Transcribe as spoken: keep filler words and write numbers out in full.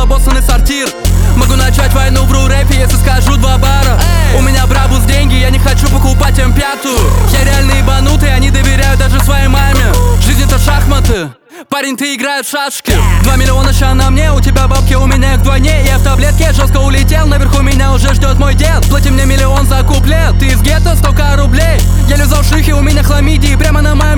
обоссанный сортир. Могу начать войну в ру-рэпе, если скажу два бара. У меня брабус деньги, я не хочу покупать эм пятую. Я реально ебанутый, они доверяют даже своей маме. Жизнь это шахматы, парень, ты играешь в шашки. Два миллиона ща на мне, у тебя бабки, у меня их вдвойне. Я в таблетке жестко улетел, наверху меня уже ждет мой дед. Плати мне миллион за куплет, ты из гетто, столько рублей. Я лизал шихи, у меня хламидии, прямо на моей